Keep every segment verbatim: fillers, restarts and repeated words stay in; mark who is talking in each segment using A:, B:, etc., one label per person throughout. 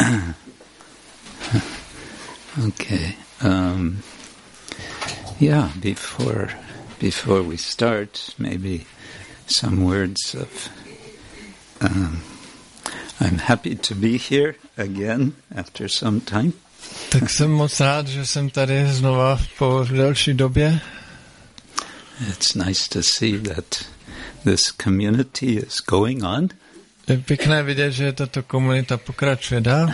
A: Okay. Um, yeah, before before we start, maybe some words of... Um, I'm happy to be here again after some time.
B: Tak jsem moc rád, že jsem tady znova po delší době.
A: It's nice to see that this community is going on.
B: Je pěkné vidět, že tato komunita pokračuje dál.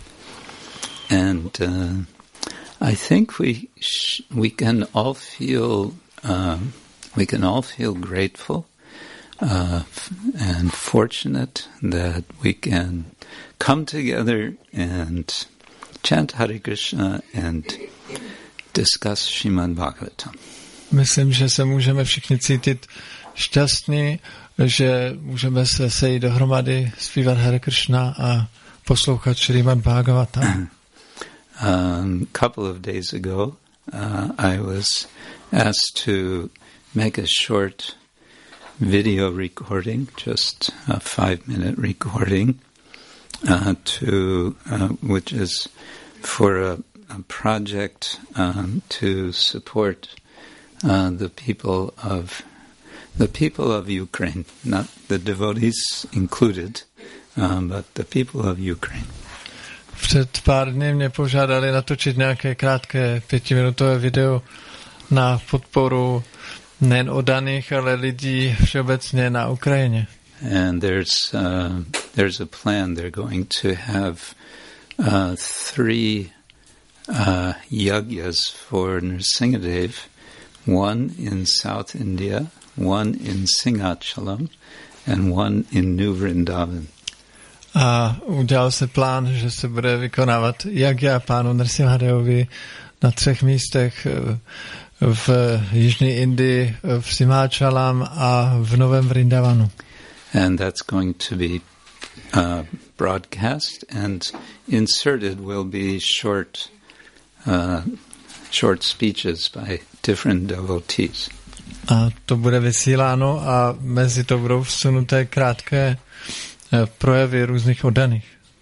A: And uh, I think we sh- we can all feel um, we can all feel grateful uh, f- and fortunate that we can come together and chant Hare Krishna and discuss Srimad Bhagavatam.
B: Myslím, že se můžeme všichni cítit šťastní, že můžeme se sejít dohromady, zpívat Hare Krishna a poslouchat Srimad Bhagavatam.
A: Um, a couple of days ago, uh, I was asked to make a short video recording, just a five-minute recording, uh, to uh, which is for a, a project um, to support uh, the people of the people of Ukraine, not the devotees included, um, but the people of Ukraine.
B: Před pár dny mě požádali natočit nějaké krátké pětiminutové video na podporu nejen oddaných, ale lidí všeobecně na Ukrajině.
A: And there's uh, there's a plan. They're going to have uh, three uh, yagyas for Nrsingadev, one in South India, one in Singhachalam, and one in New Vrindavan.
B: A udělal se plán, že se bude vykonávat jagya pánu Nrsimhadevovi na třech místech v jižní Indii, v Simhachalam a v Novém Vrindavanu.
A: And that's going to be uh, broadcast, and inserted will be short, uh, short speeches by different devotees.
B: A to bude vysíláno a mezi to budou vsunuté krátké projevy různých oddaných.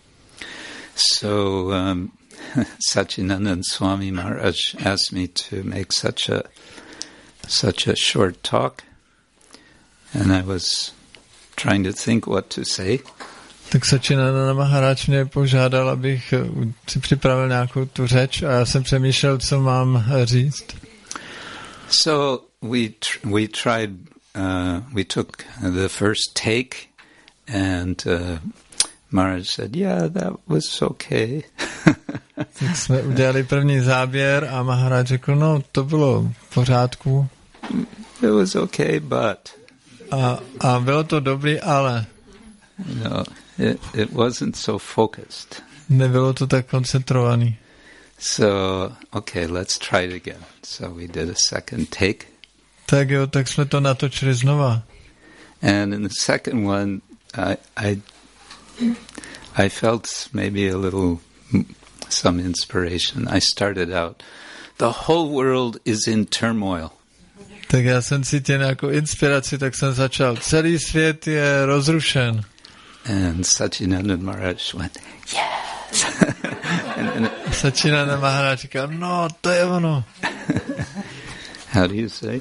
A: So um, Satchidananda Swami Maharaj asked me to make such a such a short talk, and I was trying to think what to say.
B: Tak Satchidananda Maharaj mě požádal, abych si připravil nějakou tu řeč a já jsem přemýšlel, co mám říct.
A: So we tr- we tried uh, we took the first take, and uh, Maharaj said, "Yeah, that was okay."
B: Tak jsme udělali první záběr a Maharaj řekl, no, to bylo v pořádku.
A: It was okay, but
B: A, a bylo to dobrý, ale
A: you know, it, it wasn't so focused.
B: nebylo to tak koncentrovaný.
A: So, okay, let's try it again. So we did a second take.
B: Tak jo, tak jsme to natočili znova.
A: And in the second one, I I, I felt maybe a little, some inspiration. I started out, the whole world is in turmoil.
B: Tak já jsem cítil nějakou inspiraci, tak jsem začal. Celý svět je rozrušen.
A: And Satchidananda Maharaj went, yes. and, and
B: Satchidananda Maharaj říkal, no, to je ono.
A: How do you say?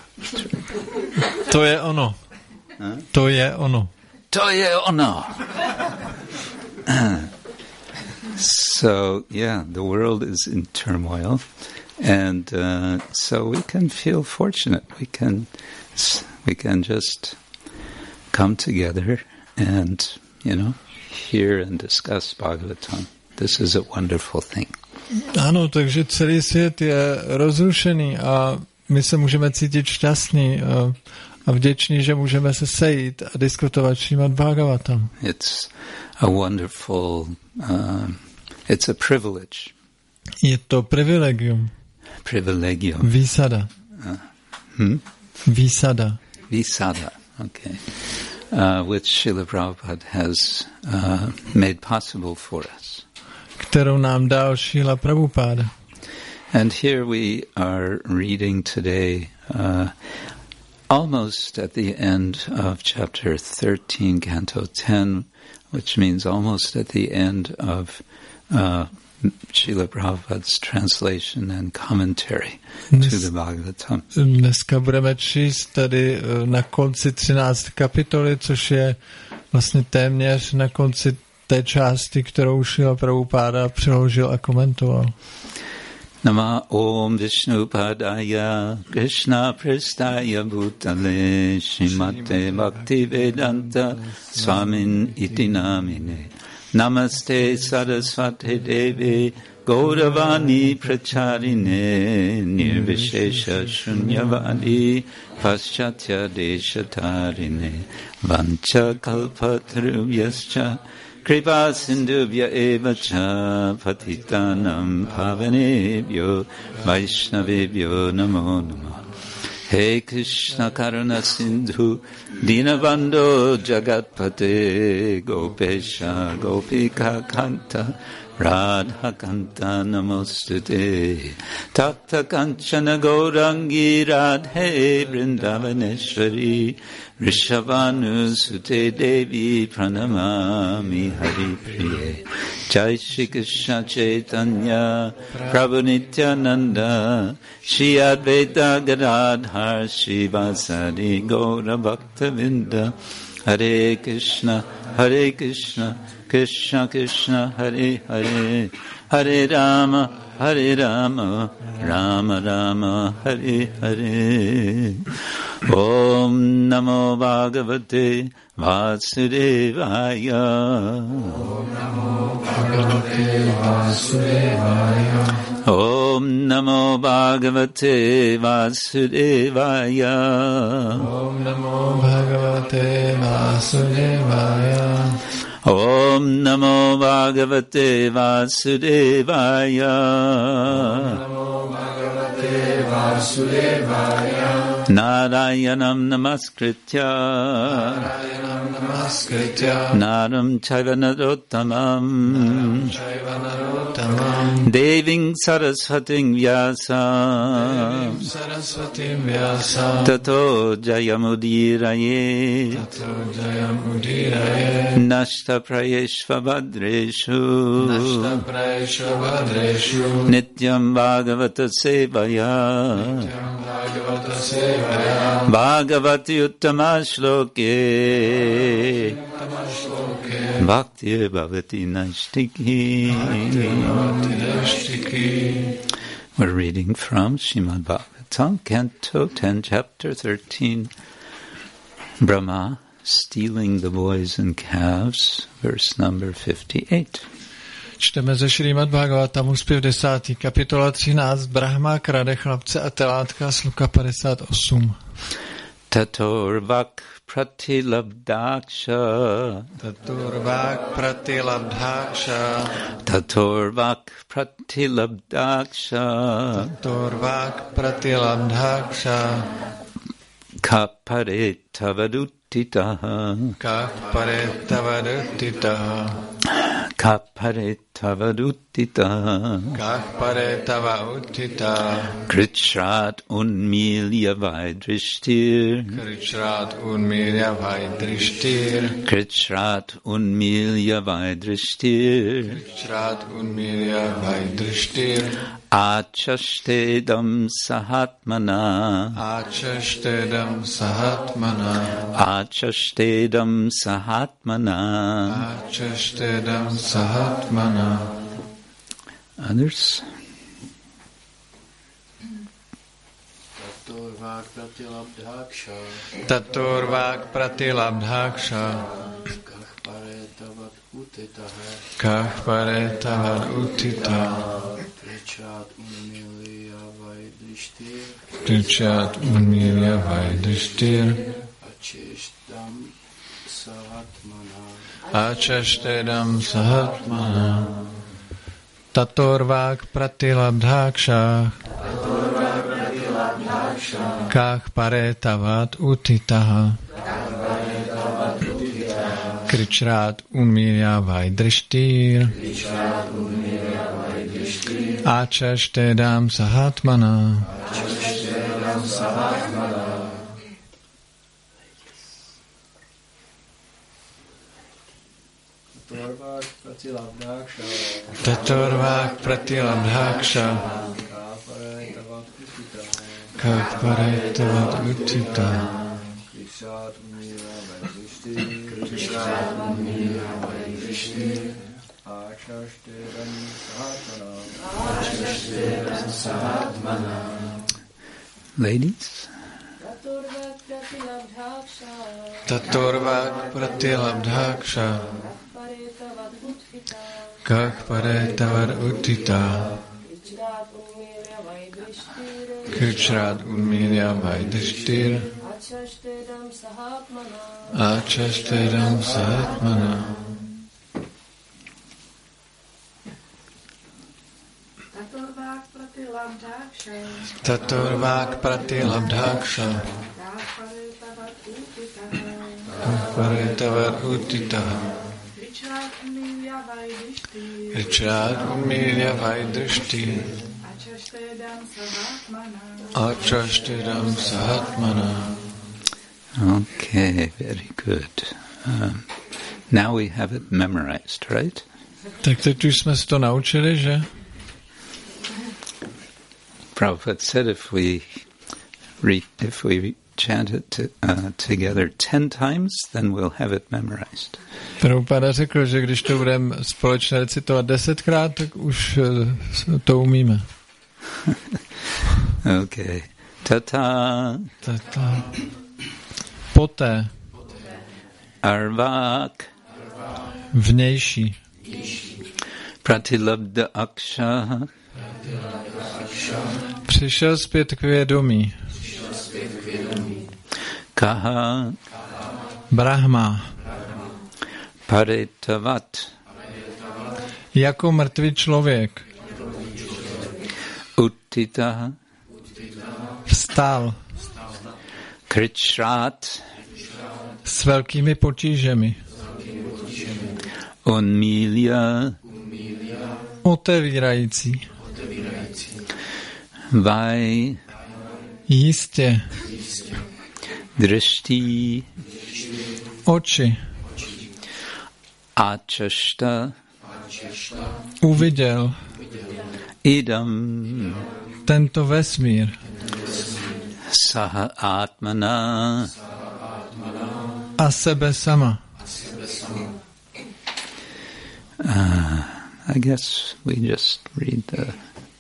B: To je ono.
A: Huh?
B: To je ono.
A: To je ono. So, yeah, the world is in turmoil. And uh, so we can feel fortunate. We can we can just come together and, you know, hear and discuss Bhagavatam. This is a wonderful thing.
B: Ano, takže celý svět je rozrušený a my se můžeme cítit šťastní a, a vděční, že můžeme se sejít a diskutovat Srimad Bhagavatam.
A: It's a wonderful, uh, it's a privilege.
B: Je to privilegium.
A: Privilegium.
B: Výsada.
A: Uh, hmm?
B: Výsada.
A: Výsada, okay. Uh, which Srila Prabhupada has uh, made possible for us.
B: Kterou nám dal Srila Prabhupada.
A: And here we are reading today uh, almost at the end of chapter thirteen, canto ten, which means almost at the end of uh, Srila Prabhupada's translation and commentary Dnes, to the Bhagavatam.
B: Dneska budeme číst tady na konci třinácté kapitoly, což je vlastně téměř na konci té části, kterou Srila Prabhupada přeložil a komentoval.
A: Nama Om Vishnupadaya Krishna Prestaya Bhutale Srimate Bhaktivedanta Swamin Iti Namine Namaste Saraswati Devi Gauravani Pracharine Nirvishesha Shunyavadi Paschatya Deshatarine Vancha Kalpatarubhyascha Kripa Sindhubhya eva cha patitanam pavanebhyo Vaishnavebhyo namo namo. Hey Krishna Karuna Sindhu Dinabandho Jagatpate Gopesha Gopika Kanta Radha Kanta Namostute Tapta Kanchana Gaurangi Radhe Vrindavaneshwari Rishabhanu Sute Devi Pranamami Hari Priye Jai Shri Krishna Chaitanya Prabhu Nityananda Shri Advaita Gadadhar Shri Vasari Gaura Bhakta Vinda Hare Krishna Hare Krishna Krishna Krishna Hare Hare Hare Rama Hare Rama Rama Rama Hare Hare Om Namo Bhagavate Vasudevaya Om Namo Bhagavate Vasudevaya Om Namo Bhagavate Vasudevaya
B: Om Namo Bhagavate Vasudevaya
A: Om Namo Bhagavate Vasudevaya
B: Namo Bhagavate Vasudevaya
A: Narayanam Namaskritya
B: Narayanam Namaskritya
A: Naram Chaiva Narottamam
B: Chaiva Narottamam
A: Deving Saraswating Vyasa
B: Deving Saraswating Vyasa
A: Tato Jayamudiraye
B: Tato Jayamudiraye
A: Nashta Prayeshva Badreshu
B: Nashta Prayeshva Badreshu
A: Nityam Bhagavata Sevaya
B: Nityam Bhagavata Sevaya
A: Bhagavati Uttama Shloke
B: Uttama Shloke
A: Bhakti Bhavati Naistiki. We're reading from Srimad Bhagavatam, Canto ten, Chapter thirteen, Brahma stealing the boys and calves, verse number fifty-eight.
B: Čteme ze Šrímad Bhagavatamu zpěv desátý, kapitola třináct, Brahma krade chlapce a telátka, sloka padesát osm.
A: Tatorvak pratilabdaksha
B: Tatorvak pratilabdaksha
A: Tatorvak pratilabdaksha
B: Tatorvak pratilabdaksha
A: Kapare tavaduttitaha
B: Kapare tavaduttitaha
A: Kapare tavaduttitaha
B: Kapare tavaduttitaha
A: Krishrat unmilya vaidrishtir
B: Krishrat unmilya vaidrishtir
A: Krishrat unmilya vaidrishtir
B: Krishrat unmilya vaidrishtir
A: Achashtedam sahatmana
B: Achashtedam sahatmana
A: Achashtedam sahatmana
B: Achashtedam sahatmana.
A: Others?
C: Tatorvak pratilabdhaksha
B: Tatorvak pratilabdhaksha
C: Kahpare tavad utitaha
B: Kahpare tavad uttitaha
C: Krichat unmilya vaidrishtir
B: Krichat unmilya vaidrishtir
C: Achishtam sahatmana
B: Achashtedam sahatmana Tatorvak pratilabdhaksha Kahpare tavad uttitaha Krichat unmilya vaidrishtir Achashtedam sahatmana
C: pratilabdhaksha
B: Tatorvák pratilabdhaksha
C: Kaparetavat utita
B: Kaparetavat utita
C: Krishad umira vaidrishti Krishad umira vaidrishti Achashteram sahatmana Achashteram sahatmana.
A: Ladies?
B: Tatorvák pratilabdhaksha Kak paretavat utita Kričrát unmirya vaidrishtir Achashteram sahatmana. Tatorvák pratilabdhaksha Paretavat utita Richard umilya vaidrishti Achashtedam sahatmana.
A: Okay, very good. Um, now we have it memorized, right?
B: Tak teď už jsme se to naučili, že?
A: Prabhupada said if we re, if we chant it to, uh, together ten times, then we'll have it memorized.
B: Prabhupada řekl, že když to budeme společně recitovat desetkrát, tak už uh, to umíme.
A: Okay. Tata.
B: Tata. Poté.
A: Arvak.
B: Vnější.
A: Pratilabdha aksha.
B: Přišel zpět k vědomí.
A: Kaha.
B: Brahma.
A: Paretavat.
B: Jako mrtvý člověk.
A: Uttita.
B: Vstal.
A: Kričrát.
B: S velkými potížemi.
A: Unmilya.
B: Otevírající.
A: Vai.
B: Jistě.
A: Drishti.
B: Oči.
A: Achashta.
B: Uviděl.
A: Idam.
B: Tento vesmír.
A: Saha atmana.
B: A sebe sama.
A: Uh, I guess we just read the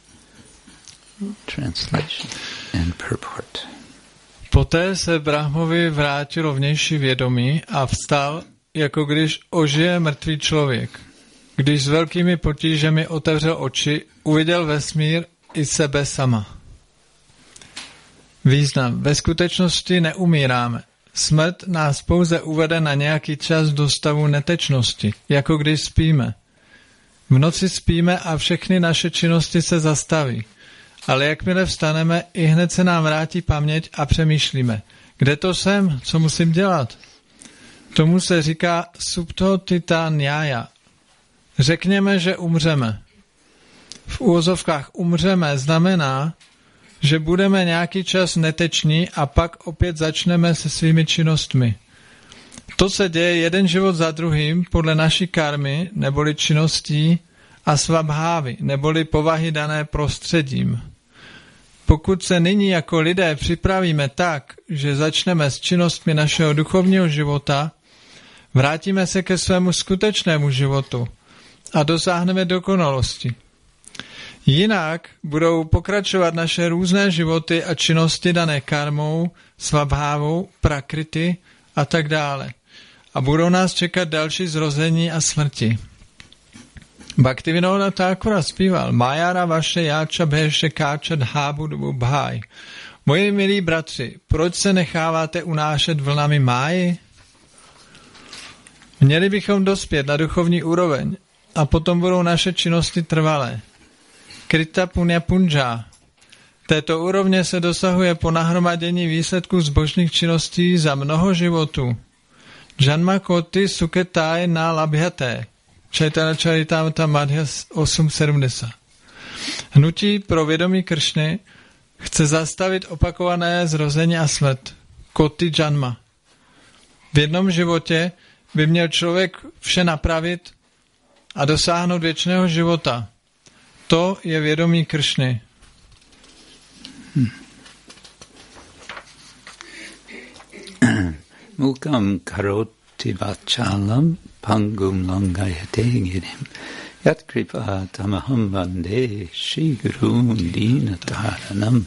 A: translation and purport.
B: Poté se Brahmovi vrátilo vnější vědomí a vstal, jako když ožije mrtvý člověk. Když s velkými potížemi otevřel oči, uviděl vesmír i sebe sama. Význam. Ve skutečnosti neumíráme. Smrt nás pouze uvede na nějaký čas do stavu netečnosti, jako když spíme. V noci spíme a všechny naše činnosti se zastaví. Ale jakmile vstaneme, i hned se nám vrátí paměť a přemýšlíme. Kde to jsem? Co musím dělat? Tomu se říká subtotita nyaya. Řekněme, že umřeme. V úvozovkách umřeme znamená, že budeme nějaký čas neteční a pak opět začneme se svými činnostmi. To se děje jeden život za druhým podle naší karmy, neboli činností, a svabhávy, neboli povahy dané prostředím. Pokud se nyní jako lidé připravíme tak, že začneme s činnostmi našeho duchovního života, vrátíme se ke svému skutečnému životu a dosáhneme dokonalosti. Jinak budou pokračovat naše různé životy a činnosti dané karmou, svabhávou, prakriti a tak dále. A budou nás čekat další zrození a smrti. Bhaktivinoda Thakura zpíval Májára vaše jáča bhéše káča dhábudu bhaj. Moji milí bratři, proč se necháváte unášet vlnami máji? Měli bychom dospět na duchovní úroveň a potom budou naše činnosti trvalé. Krita punya punja. Této úrovně se dosahuje po nahromadění výsledků zbožných činností za mnoho životů. Janma koti suketai na labhyaté. Chaitanya Charitamrita Madhya osm sedmdesát. Hnutí pro vědomí Kršny chce zastavit opakované zrození a smrt. Koti janma. V jednom životě by měl člověk vše napravit a dosáhnout věčného života. To je vědomí Kršny.
A: Hmm. Mukam karoti vachalam pangum langayate girim yat kripa tamaham vande shri gurun dinataranam.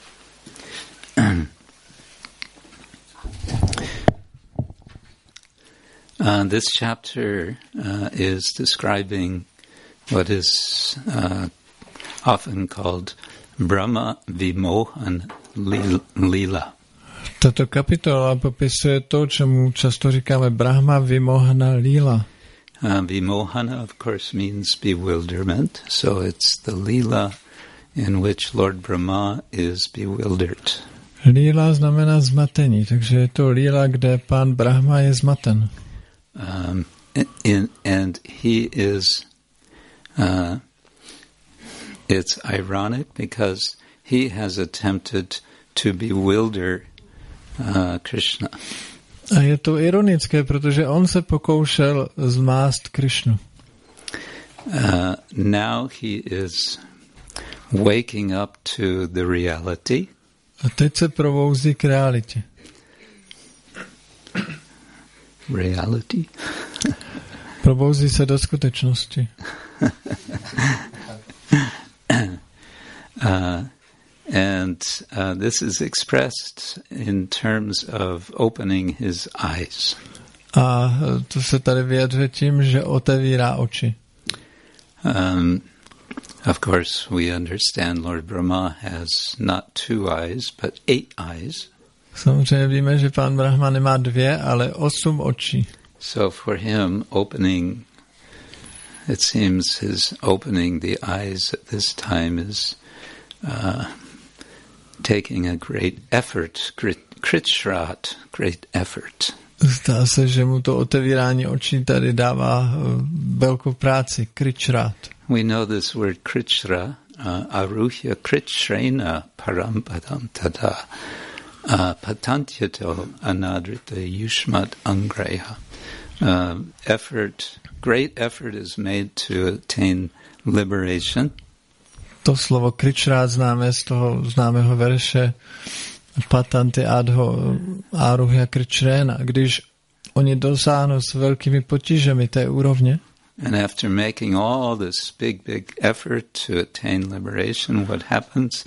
A: Uh, this chapter uh, is describing what is uh, often called Brahma Vimohan Lila.
B: Tato kapitola popisuje to, čemu často říkáme Brahma Vimohana Lila.
A: Uh, Vimohana, of course, means bewilderment, so it's the Lila in which Lord Brahma is bewildered.
B: Lila znamená zmatení, takže je to Lila, kde pán Brahma je zmaten.
A: Um, in, and he is, uh, it's ironic because he has attempted to bewilder uh, Krishna.
B: A je to ironické, protože on se pokoušel zmást Krishnu.
A: Uh, now he is waking up to the reality.
B: A teď se probouzí k realitě.
A: Reality?
B: Probouzí se do skutečnosti.
A: uh, and uh, this is expressed in terms of opening his eyes.
B: A to se tady vyjadřuje tím, že otevírá oči.
A: Um, of course, we understand Lord Brahma has not two eyes, but eight eyes.
B: Samozřejmě víme, že pán Brahma nemá dvě, ale osm očí.
A: So for him, opening, it seems his opening the eyes at this time is uh, taking a great effort, kritshrat, great effort.
B: Zdá se, že mu to otevírání očí tady dává velkou práci, kritshrat.
A: We know this word krishra, uh, aruhya kritshrena parampadam tada. Uh, patantyato anadrita yushmat angreha. Uh, effort, great effort is made to attain liberation.
B: To slovo kritshrat známe z toho známého verše patanty adho aruhya kritshrena, když oni dosáhnou s velkými potížemi té úrovně.
A: And after making all this big, big effort to attain liberation, what happens?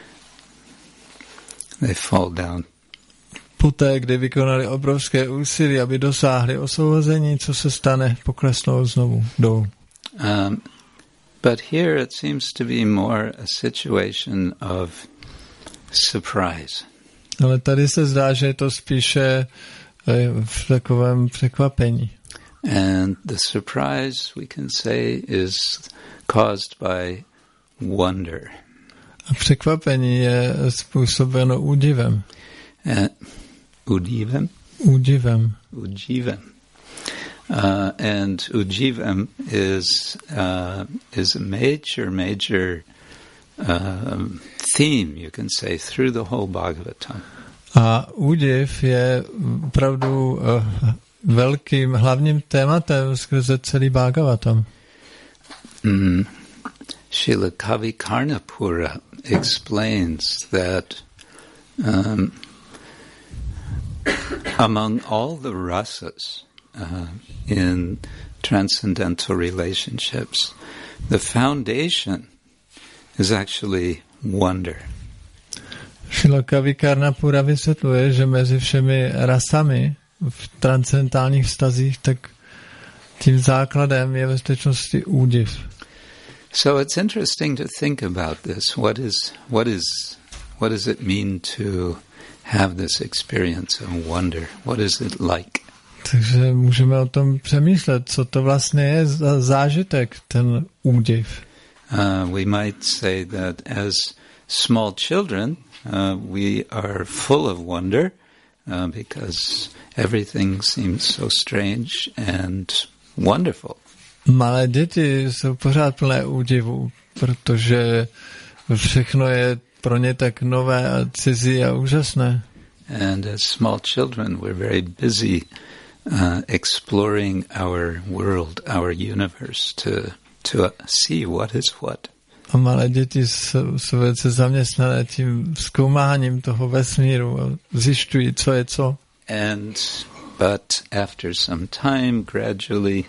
A: They fall down.
B: Poté, kdy vykonali obrovské úsilí, aby dosáhli osvobození, co se stane, poklesnou znovu dolů.
A: Um, but here it seems to be more a situation of surprise.
B: Ale tady se zdá, že je to spíše v takovém překvapení.
A: And the surprise, we can say, is caused by wonder.
B: A překvapení je způsobeno údivem.
A: Uh, udivem?
B: Údivem.
A: Udivem. Uh, and udivem is uh, is a major, major uh, theme, you can say, through the whole Bhagavatam.
B: A údiv je opravdu uh, velkým hlavním tématem skrze celý Bhagavatam.
A: Mm. Srila Kavi Karnapura explains that um, among all the rasas uh, in transcendental relationships, the foundation is actually wonder.
B: Srila Kavi Karnapura vysvětluje, že mezi všemi rasami v transcendentálních vztazích, tak tím základem je ve skutečnosti údiv.
A: So it's interesting to think about this. What is what is what does it mean to have this experience of wonder? What is it like?
B: Takže můžeme o tom přemýšlet, co to vlastně je za zážitek, ten údiv.
A: Uh, we might say that as small children, uh, we are full of wonder uh, because everything seems so strange and wonderful.
B: Malé děti jsou pořád plné údivu, protože všechno je pro ně tak nové a cizí a úžasné.
A: And as small children, we're very busy uh, exploring our world, our universe, to to see what is what.
B: A malé děti jsou, jsou velice zaměstnané tím zkoumáním toho vesmíru a zjišťují, co je co.
A: And but after some time, gradually,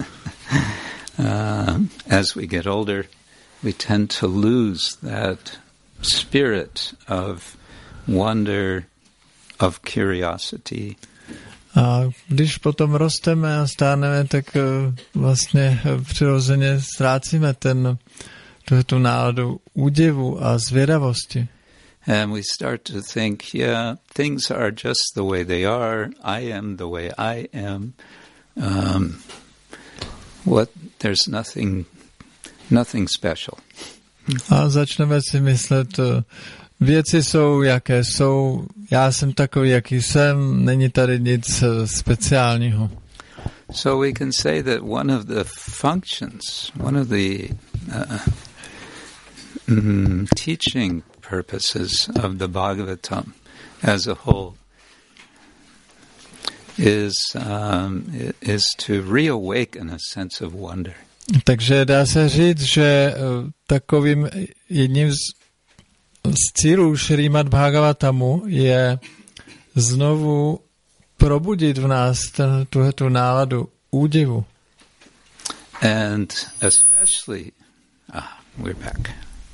A: uh, as we get older, we tend to lose that spirit of wonder, of curiosity.
B: A když potom rosteme a stárneme, tak uh, vlastně uh, přirozeně ztrácíme ten, tu, tu náladu údivu a zvědavosti.
A: And we start to think, yeah, things are just the way they are. I am the way I am. Um, what? There's nothing, nothing special.
B: A začneme si myslet, uh, věci jsou, jaké jsou, já jsem takový, jaký jsem, není tady nic uh, speciálního.
A: So we can say that one of the functions, one of the uh, mm, teaching purposes of the Bhagavatam as a whole is um, is to reawaken a sense of wonder.
B: Takže dá se říct, že uh, takovým jedním z, z cílů Šrímad Bhagavatamu je znovu probudit v nás ten, tu náladu údivu.
A: And especially, ah, we're back.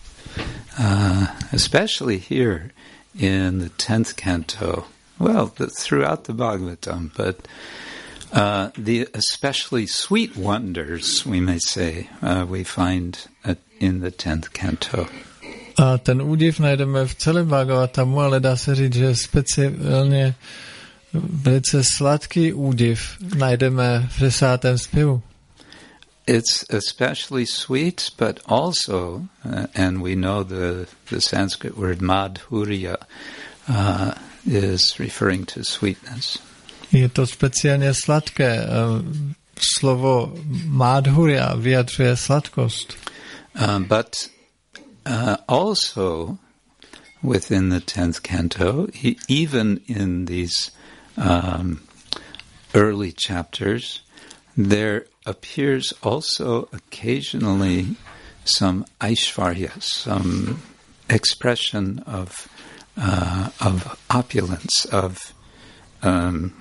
A: Uh, especially here in the tenth canto, well, the, throughout the Bhagavatam, but uh, the especially sweet wonders, we may say, uh, we find at, in the tenth canto.
B: A ten údiv najdeme v celém Bhagavatamu, ale dá se říct, že speciálně velice sladký údiv najdeme v desátém zpěvu.
A: It's especially sweet, but also, uh, and we know the, the Sanskrit word madhurya uh, is referring to sweetness.
B: Je to speciálně sladké. Uh, slovo madhurya vyjadřuje sladkost.
A: Um, but uh, also within the tenth canto, e- even in these um, early chapters, there appears also occasionally some aishvarya, some expression of uh, of opulence, of um,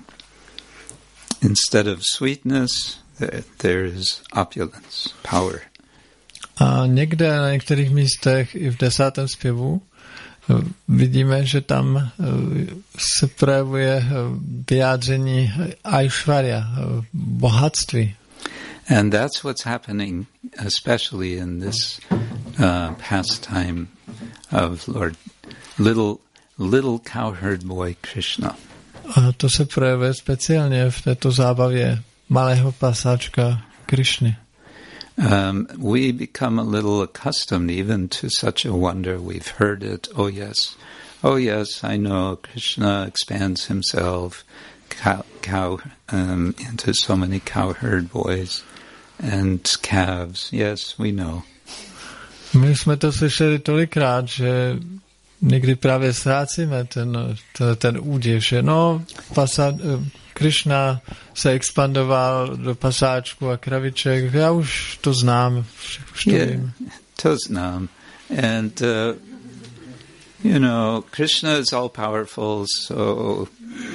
A: instead of sweetness, there, there is opulence, power.
B: A někde na některých místech i v desátém zpěvu vidíme, že tam se projevuje vyjádření aishvarya, bohatství.
A: And that's what's happening, especially in this uh, pastime of Lord Little Little Cowherd Boy Krishna.
B: A to se projevuje speciálně v této zábavě malého pasáčka Krishny.
A: Um, we become a little accustomed even to such a wonder. We've heard it. Oh yes, oh yes, I know. Krishna expands himself cow, cow um, into so many cowherd boys and calves. Yes, we know.
B: My jsme to slyšeli tolikrát, že někdy právě ztrácíme ten, ten, ten údiv, že no, pasa, Krishna se expandoval do pasáčku a kraviček, já už to znám, už to
A: yeah,
B: vím.
A: To znám. And, uh, you know, Krishna is all powerful, so,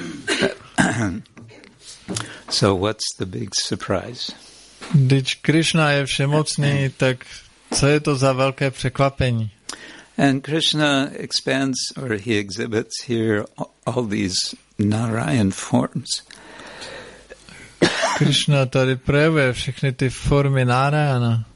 A: so what's the big surprise?
B: Když Krishna je všemocný, tak co je to za velké překvapení?
A: And Krishna expands, or he exhibits here all these Narayan forms.
B: Krishna tady projevuje všechny ty formy Narayana.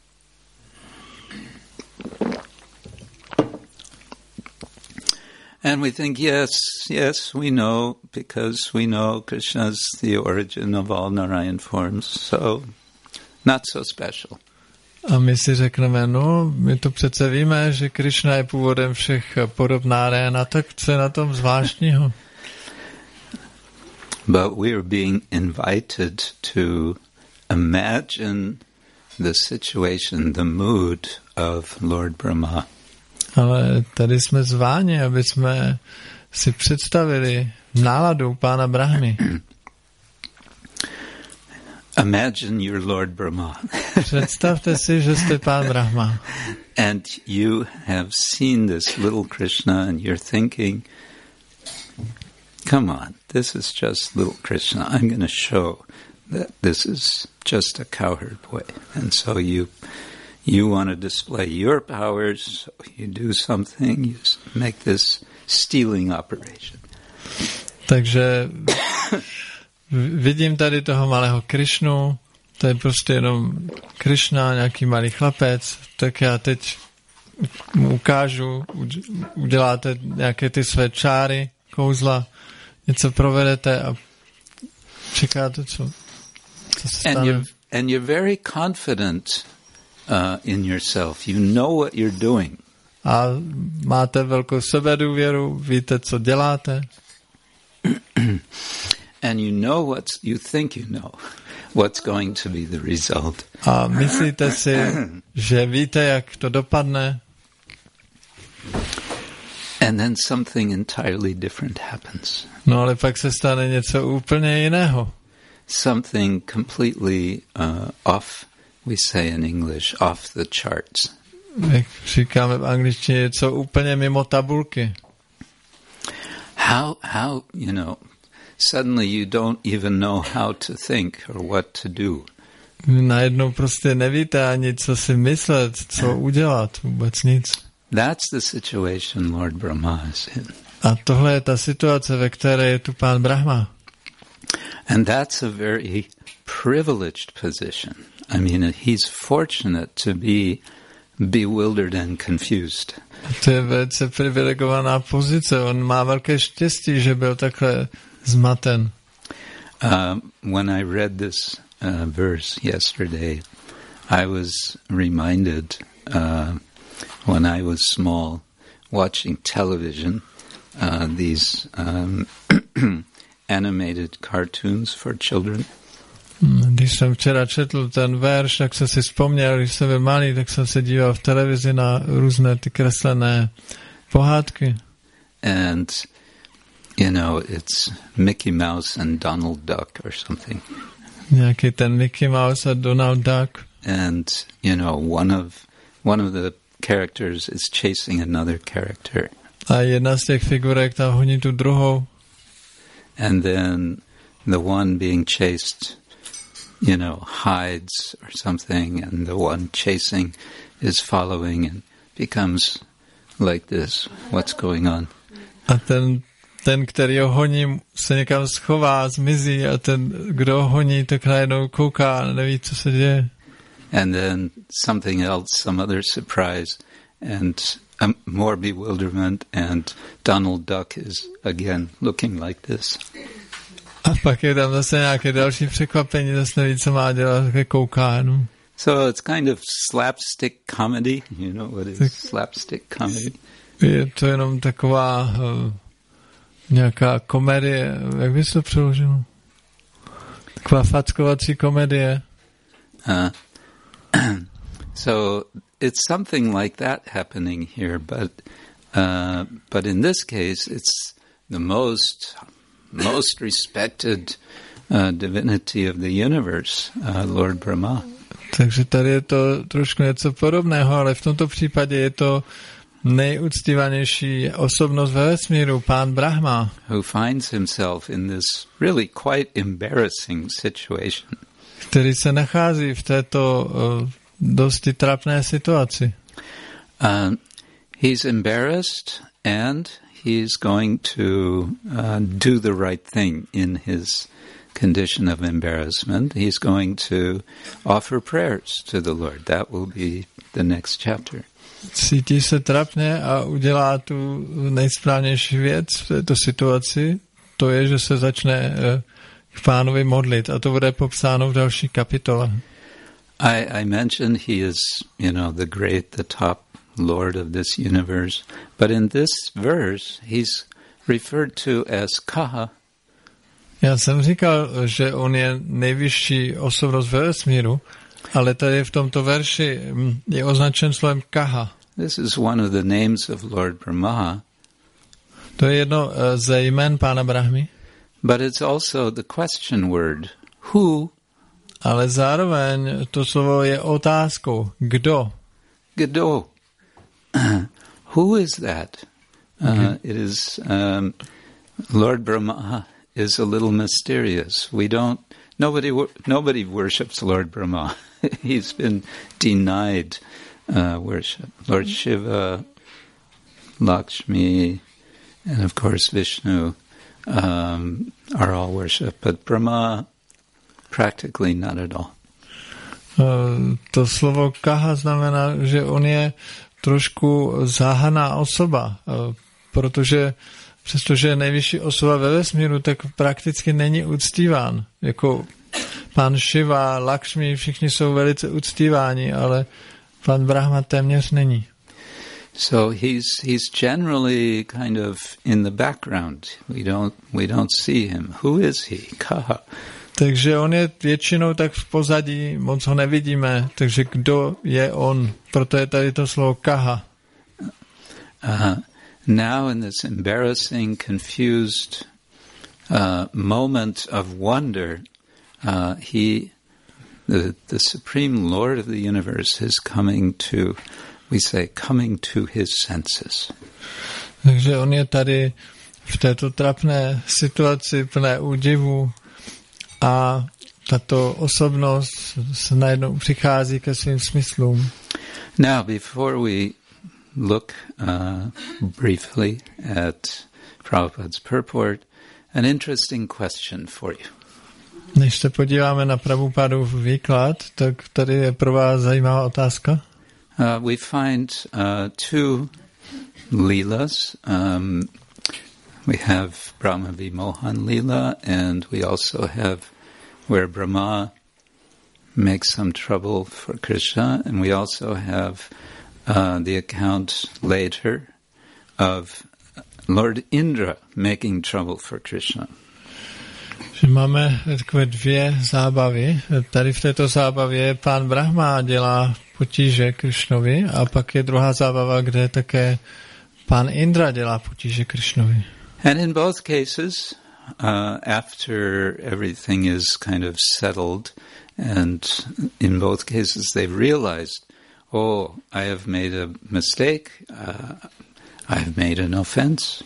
A: And we think, yes, yes, we know, because we know Krishna's the origin of all Narayan forms, so not so special.
B: A my si řekneme, no, my to přece víme, že Krishna je původem všech podob Narayana, tak co je na tom zvláštního?
A: But we are being invited to imagine the situation, the mood of Lord Brahma.
B: Ale tady jsme zváni, aby jsme si představili náladu pána Brahmy.
A: Imagine you're Lord Brahma.
B: Představte si, že jste pán Brahma.
A: And you have seen this little Krishna and you're thinking, come on, this is just little Krishna. I'm going to show that this is just a cowherd boy. And so you you want to display your powers, so you do something, you make this stealing operation. Takže
B: vidím tady toho malého Krišnu, to je prostě jenom Krišna, nějaký malý chlapec, tak já teď mu ukážu, uděláte nějaké ty své čáry, kouzla, něco provedete a čekáte, co, co se stane.
A: And you're, and you're very confident uh, in yourself. You know what you're doing.
B: A máte velkou sebedůvěru, víte, co děláte.
A: And you know what's, you think you know what's going to be the result.
B: A myslíte si, že víte, jak to dopadne.
A: And then something entirely different happens.
B: No ale pak se stane něco úplně jiného.
A: Something completely uh, off, we say in English, off the charts.
B: Jak říkáme v angličtině, něco úplně mimo tabulky.
A: How, how, you know, suddenly you don't even know how to think or what to do.
B: Najednou prostě nevíte ani, co si myslet, co udělat, vůbec nic.
A: That's the situation Lord Brahma is in.
B: A tohle je ta situace, ve které je tu pán Brahma.
A: And that's a very privileged position. I mean, he's fortunate to be bewildered and confused.
B: To je velice privilegovaná pozice. On má velké štěstí, že byl takhle zmaten.
A: Uh, when I read this uh, verse yesterday, I was reminded uh, when I was small, watching television, uh, these um, animated cartoons for children.
B: Když jsem včera četl ten verš, tak jsem si vzpomněl, když jsem byl malý, tak jsem se díval v televizi na různé ty kreslené pohádky.
A: And, you know, it's Mickey Mouse and Donald Duck or something.
B: Nějaký ten Mickey Mouse a Donald Duck.
A: And, you know, one of, one of the characters is chasing another character.
B: A jedna z těch figurek tam honí tu druhou.
A: And then the one being chased, you know, hides or something, and the one chasing is following and becomes like this. What's going on?
B: A ten, ten, který ho honí, se někam schová, zmizí a ten, kdo ho honí, tak najednou kouká a neví, co se děje.
A: And then something else, some other surprise, and um, more bewilderment, and Donald Duck is again looking like this.
B: A pak je tam zase nějaké další překvapení, zase neví, co má dělat, také kouká. No.
A: So it's kind of slapstick comedy. You know what is tak slapstick comedy?
B: Je to jenom taková uh, nějaká komedie, jak bys to přeložil? Taková fackovací komedie.
A: Uh, so it's something like that happening here, but uh, but in this case, it's the most most respected uh, divinity of the universe, uh, Lord Brahma.
B: Takže tady je to trošku něco podobného, ale v tomto případě je to nejuctívanější osobnost ve vesmíru, pán Brahma,
A: who finds himself in this really quite embarrassing situation.
B: Který se nachází v této uh, dosti trapné situaci.
A: Uh, he's embarrassed and he's going to uh, do the right thing in his condition of embarrassment. He's going to offer prayers to the Lord. That will be the next chapter.
B: Cítí se trapně a udělá tu nejsprávnější věc v této situaci. To je, že se začne uh, k pánovi modlit. A to bude popsáno v další kapitole.
A: I, I mentioned he is, you know, the great, the top Lord of this universe. But in this verse, he's referred to as Kaha.
B: Já jsem říkal, že on je nejvyšší osobnost ve vesmíru, ale tady v tomto verši je označen slovem Kaha.
A: This is one of the names of Lord Brahma.
B: To je jedno ze jmen pána Brahmy.
A: But it's also the question word, who
B: Ale zároveň to slovo je otázkou. Kdo?
A: Kdo? Who is that? Uh, it is um, Lord Brahma is a little mysterious. We don't. Nobody. Nobody worships Lord Brahma. He's been denied uh, worship. Lord Shiva, Lakshmi, and of course Vishnu um, are all worshipped, but Brahma practically not at all.
B: Uh, to slovo kaha znamená, že on je trošku záhaná osoba, uh, protože přestože je nejvyšší osoba ve vesmíru, tak prakticky není uctíván. Jako pán Shiva, Lakshmi, všichni jsou velice uctíváni, ale pán Brahma téměř není.
A: So he's he's generally kind of in the background. We don't we don't see him. Who is he? Kaha.
B: Takže on je většinou tak v pozadí, moc ho nevidíme. Takže kdo je on? Proto je tady to slovo kaha.
A: Uh, now in this embarrassing, confused uh, moment of wonder, uh, he, the, the Supreme Lord of the universe, is coming to, we say, coming to his senses.
B: Takže on je tady v této trapné situaci plné údivu a tato osobnost se najednou přichází ke svým smyslům.
A: Now, before we look uh, briefly at Prabhupada's purport, an interesting question for you.
B: Než se podíváme na Prabhupadův výklad, tak tady je pro vás zajímavá otázka.
A: Uh, we find uh, two leelas. Um, we have Brahma Vimohan Leela, and we also have where Brahma makes some trouble for Krishna, and we also have uh, the account later of Lord Indra making trouble for Krishna.
B: Že máme takové dvě zábavy. Tady v této zábavě pán Brahma dělá potíže Krishnovi a pak je druhá zábava, kde také pán Indra dělá potíže Krishnovi.
A: And in both cases, uh, after everything is kind of settled, and in both cases they've realized, oh, I have made a mistake, uh, I have made an offense.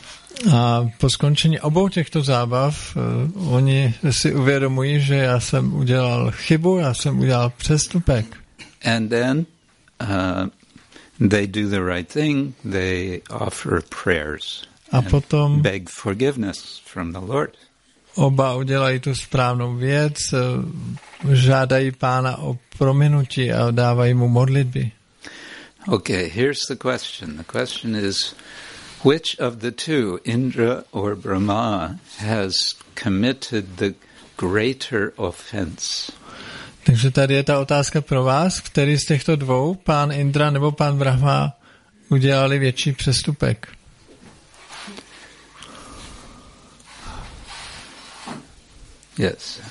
B: A po skončení obou těchto zábav uh, oni si uvědomují, že já jsem udělal chybu, já jsem udělal přestupek.
A: And then uh, they do the right thing, they offer prayers.
B: A potom
A: beg forgiveness from the Lord.
B: Oba udělají tu správnou věc, žádají pána o prominutí a dávají mu modlitby.
A: Okay, here's the question. The question is, which of the two, Indra or Brahma, has committed the greater offense?
B: Takže tady je ta otázka pro vás, který z těchto dvou, pán Indra nebo pán Brahma, udělali větší přestupek?
A: Yes.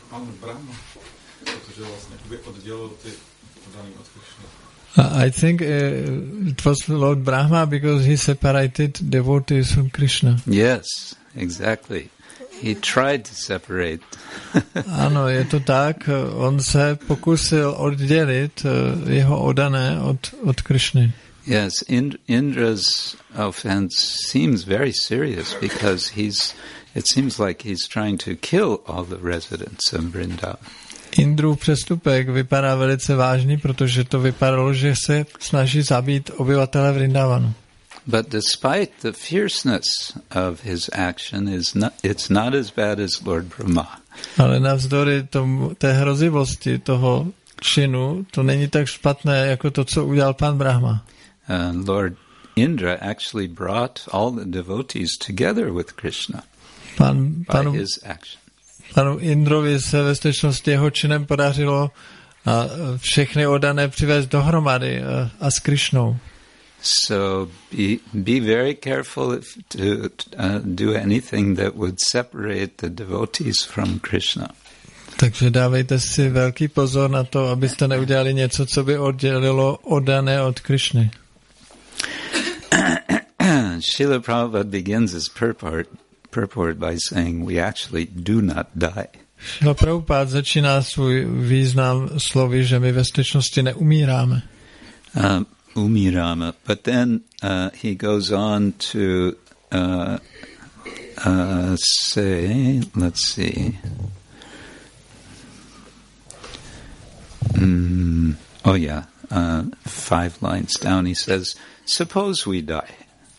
B: I think uh, it was Lord Brahma because he separated devotees from Krishna.
A: Yes, exactly. He tried to separate.
B: Ano, je to tak. On se pokusil oddělit uh, jeho oddané od, od Krishny.
A: Yes, Ind- Indra's offense seems very serious because he's. It seems like he's trying to kill all the residents of Vrindavan.
B: Indrův přestupek vypadá velice vážný, protože to vypadalo, že se snaží zabít obyvatele Vrindavanu.
A: But despite the fierceness of his action, is not, it's not as bad as Lord Brahma.
B: Ale navzdory tomu, té hrozivosti toho činu, to není tak špatné, jako to, co udělal pan Brahma.
A: Uh, Lord Indra actually brought all the devotees together with Krishna.
B: Pan, panu,
A: by his action.
B: Panu Indrovi se ve skutečnosti jeho činem podařilo a všechny oddané přivést dohromady a, a s Krishnou.
A: So be be very careful if to uh, do anything that would separate the devotees from Krishna.
B: Takže dávejte si velký pozor na to, abyste neudělali něco, co by oddělilo oddané od Krishny.
A: Srila Prabhupada begins his purport purport by saying we actually do not die.
B: Šrila Prabhupád začíná svůj význam slovy, že my ve skutečnosti neumíráme.
A: Uh, umíráme. But then uh, he goes on to uh, uh, say, let's see. Mm, oh yeah, uh, five lines down he says, suppose we die.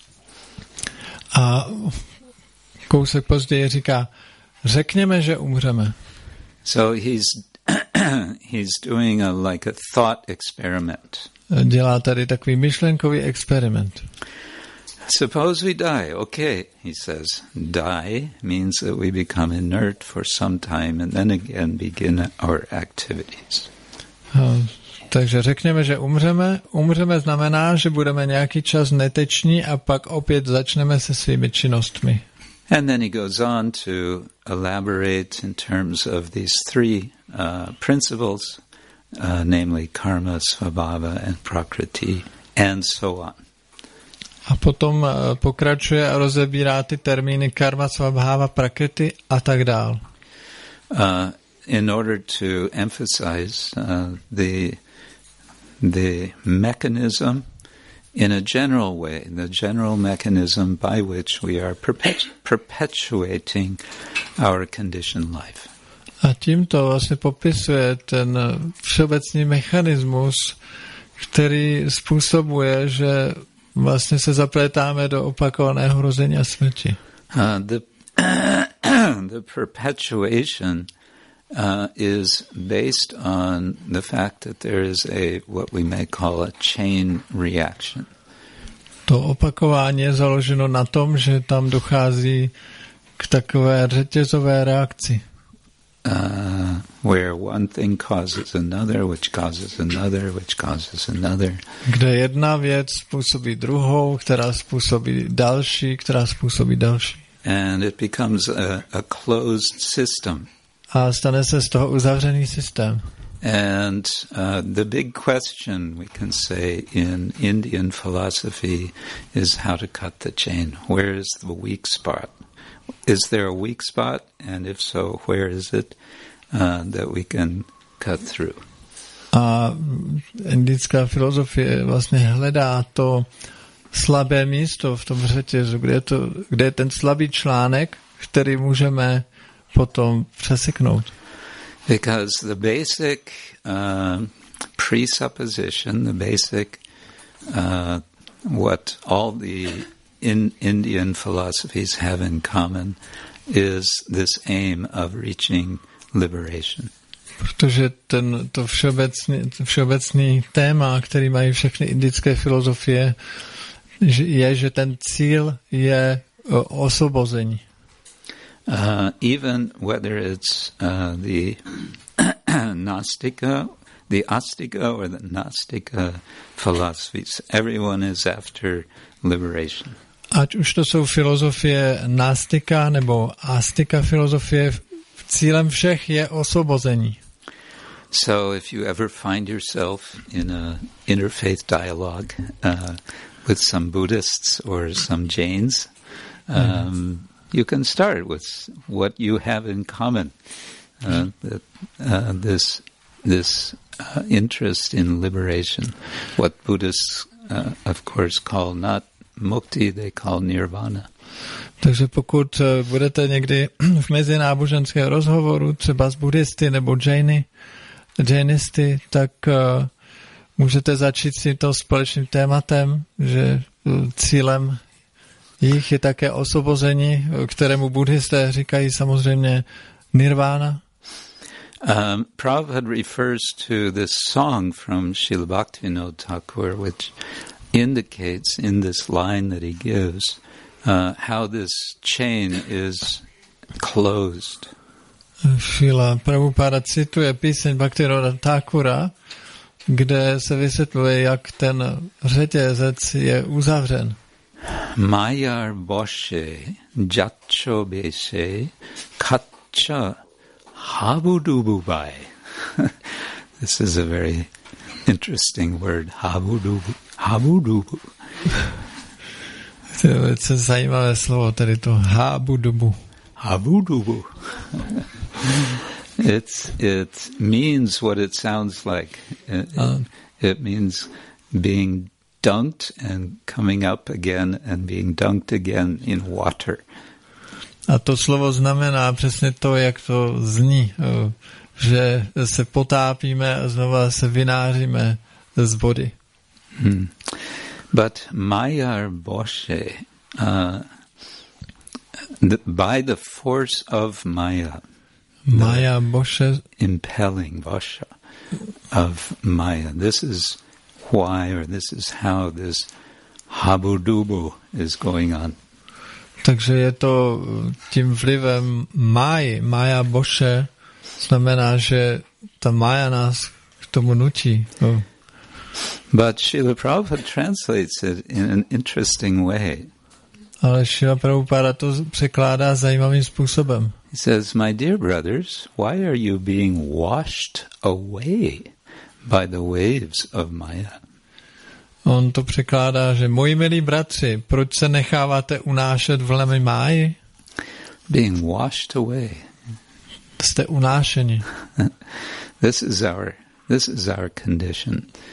B: A kousek později říká, řekněme, že umřeme.
A: So he's he's doing a like a thought experiment.
B: Dělá tady takový myšlenkový experiment.
A: Suppose we die. Okay, he says. Die means that we become inert for some time and then again begin our activities.
B: A, takže řekněme, že umřeme. Umřeme znamená, že budeme nějaký čas neteční a pak opět začneme se svými činnostmi.
A: And then he goes on to elaborate in terms of these three uh, principles, uh, namely karma, svabhava, and prakriti, and so on.
B: A potom uh, pokračuje a rozebírá ty termíny karma, svabhava, prakriti a tak dál.
A: Uh, in order to emphasize uh, the the mechanism in a general way, the general mechanism by which we are perpetu- perpetuating our conditioned life.
B: A tímto vlastně popisuje ten všeobecný mechanismus, který způsobuje, že vlastně se zaplétáme do opakovaného rození a smrti.
A: Uh, the the perpetuation uh, is based on the fact that there is a what we may call a chain reaction.
B: To opakování je založeno na tom, že tam dochází k takové řetězové reakci.
A: Uh, where one thing causes another, which causes another, which causes another.
B: Kde jedna věc způsobí druhou, která způsobí další, která způsobí další.
A: And it becomes a, a closed system.
B: A stane se z toho uzavřený systém.
A: And uh, the big question, we can say, in Indian philosophy is how to cut the chain. Where is the weak spot? Is there a weak spot? And if so, where is it uh, that we can cut through?
B: A indická filozofie vlastně hledá to slabé místo v tom řetězu, kde je, to, kde je ten slabý článek, který můžeme potom přeseknout.
A: Because the basic uh, presupposition, the basic uh, what all the in Indian philosophies have in common is this aim of reaching liberation.
B: Protože ten, to všeobecný, všeobecný téma, který mají všechny indické filozofie, je, že ten cíl je osvobození.
A: Uh, even whether it's uh, the Gnostica, the Astika or the Gnostica philosophies, everyone is after liberation.
B: Ať už to jsou filozofie Nástika nebo Astika filozofie, cílem všech je osvobození.
A: So if you ever find yourself in a interfaith dialogue uh, with some Buddhists or some Jains, um, mm. you can start with what you have in common. Uh, that, uh, this this uh, interest in liberation, what Buddhists, uh, of course, call not mukti, they call nirvana.
B: Takže pokud budete někdy v mezináboženském rozhovoru, třeba s buddhisty nebo džajny, džajnisty, tak uh, můžete začít s tímto společným tématem, že uh, cílem jich je také osvobození, kterému buddhisté říkají samozřejmě nirvana.
A: Um, Prabhupada refers to this song from Srila Bhaktivinoda Thakur, which indicates in this line that he gives uh, how this chain is closed.
B: Srila Prabhupada cituje píseň Bhaktivinoda Thakura, kde se vysvětluje, jak ten řetězec je uzavřen.
A: Mayar boshe jatcho beshe katcha habudububai. This is a very interesting word, habudubu. Habudubu.
B: To je velice zajímavé slovo, tady to habudubu.
A: Habudubu. It's, it means what it sounds like. It, it, it means being dunked and coming up again and being dunked again in water.
B: A to slovo znamená přesně to, jak to zní, že se potápíme a znova se vynáříme z vody.
A: Hmm. But Maya Boshe, uh, the, by the force of Maya,
B: Maya Boshe,
A: impelling Vasha of Maya, this is why, or this is how this habudubu is going on.
B: Takže je to tím vlivem Máji, Maya Boshe, znamená, že ta Maya nás k tomu nutí. Oh.
A: But Srila Prabhupada translates it in an interesting way.
B: Ale Srila Prabhupada to překládá zajímavým způsobem.
A: He says, my dear brothers, why are you being washed away by the waves of Maya?
B: On to překládá, že moji milí bratři, proč se necháváte unášet vlnami Máji?
A: Being washed away.
B: Jste unášeni.
A: This is our, this is our condition.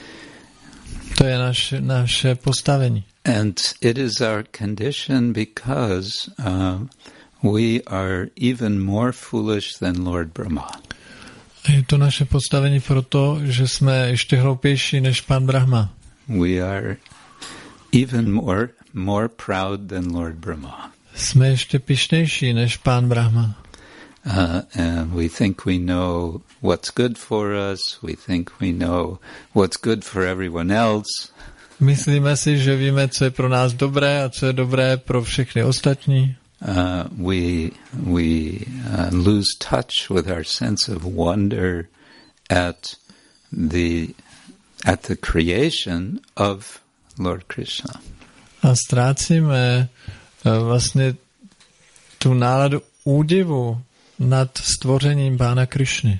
B: To je naše, naše postavení.
A: And it is our condition because uh, we are even more foolish than Lord Brahma.
B: Je to naše postavení proto, že jsme ještě hloupější než pan Brahma.
A: We are even more more proud than Lord Brahma.
B: Jsme ještě pyšnější než pán Brahma.
A: Uh, and we think we know what's good for us. We think we know what's good for everyone else.
B: Myslíme si, že víme, co je pro nás dobré a co je dobré pro všechny ostatní.
A: Uh, we we uh, lose touch with our sense of wonder at the at the creation of Lord Krishna.
B: A ztrácíme uh, vlastně tu náladu údivu nad stvořením Pána Krišny.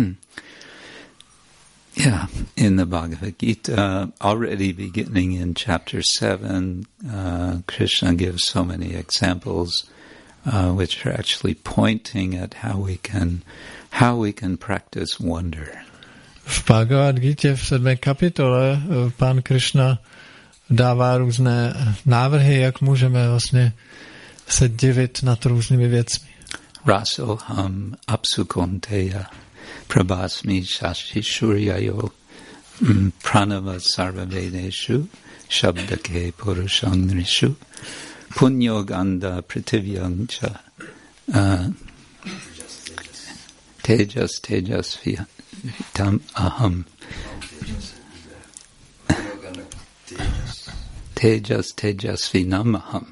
A: Yeah, in the Bhagavad Gita, already beginning in chapter seven, uh, Krishna gives so many examples uh, which are actually pointing at how we can how we can practice wonder.
B: V Bhagavad Gita v sedmé kapitole Pán Krišna dává různé návrhy, jak můžeme vlastně se divit nad různými věcmi.
A: Rasoham apsukonteya prabhasmi shashi shuryayo pranava sarvavedeshu shabdake purushang nrishu punyo ganda prativyang cha uh, tejas tejas vitam aham tejas tejas vinam aham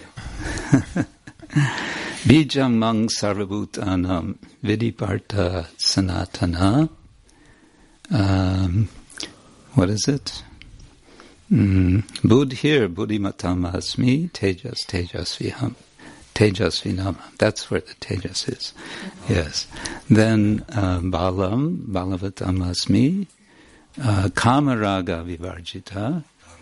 A: Bijam mang sarvabhutanam vidiparta sanatana. Um, what is it? Mm, Buddhir buddhimatam asmi tejas tejas viham. Tejas vinam. That's where the tejas is. Yes. Then uh, balam, balavatam asmi. Uh, kamaraga vivarjita.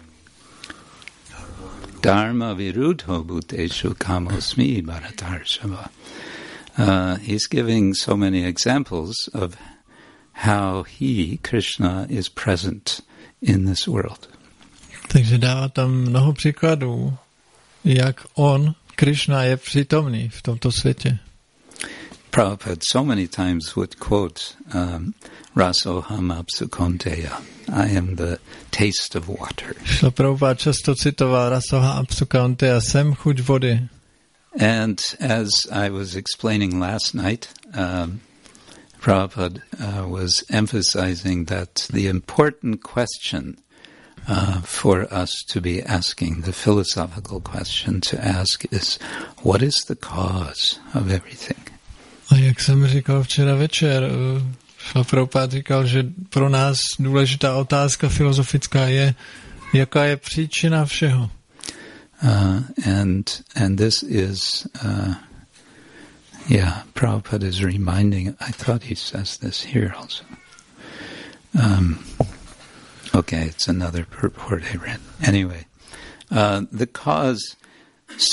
A: Dharma virudho bhuteshu kamosmi bharatarshava. Uh, he's giving so many examples of how he, Krishna, is present in this world.
B: Takže dává tam mnoho příkladů, jak on, Krishna, je přítomný v tomto světě.
A: Prabhupada so many times would quote um, Rasoham apsukonteya. I am the taste of water.
B: Šla Prabhupada často citoval Rasoha apsukonteya, jsem chuť vody.
A: And as I was explaining last night, um, Prabhupada uh, was emphasizing that the important question uh, for us to be asking, the philosophical question to ask is, what is the cause of everything?
B: A jak jsem říkal včera večer, Prabhupada říkal, že pro nás důležitá otázka filozofická je, jaká je příčina všeho.
A: Uh, and and this is, uh, yeah, Prabhupada is reminding, I thought he says this here also. Um, okay, it's another purport I read. Anyway, uh, the cause,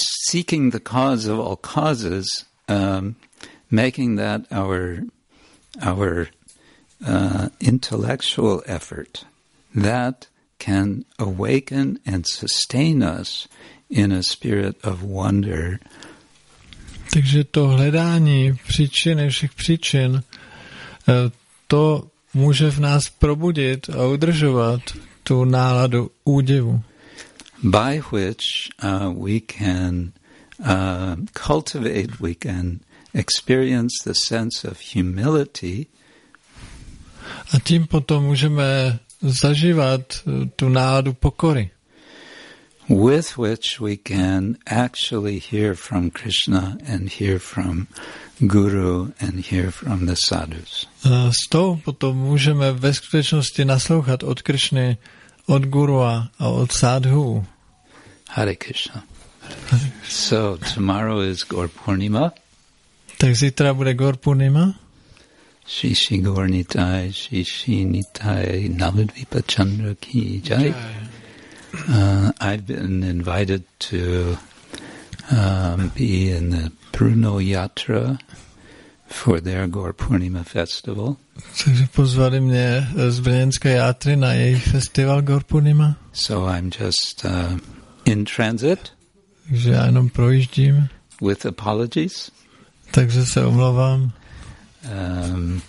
A: seeking the cause of all causes, um, making that our our uh, intellectual effort, that can awaken and sustain us in a spirit of wonder.
B: Takže to hledání příčiny všech příčin, to může v nás probudit a udržovat tu náladu údivu.
A: By which uh, we can uh, cultivate, we can experience the sense of humility.
B: A tím potom můžeme zažívat tu náladu pokory.
A: With which we can actually hear from Krishna and hear from Guru and hear from the sadhus.
B: A s tou potom můžeme ve skutečnosti naslouchat od Krishny, od Guru a od sadhu.
A: Hare Krishna. So tomorrow is Gaur Purnima.
B: Tak zítra bude Gaur Purnima.
A: Shri Shri Gaur Nitai, Shri Shri Nitai, Navadvipa Chandra ki jai. Uh, I've been invited to um, be in the Bruno Yatra for their Gaur Purnima festival.
B: Takže pozvali mě z brněnské játry na jejich festival Gaur Purnima.
A: So I'm just uh, in transit.
B: Takže já jenom projíždím.
A: With apologies.
B: Takže se omlouvám.
A: Um,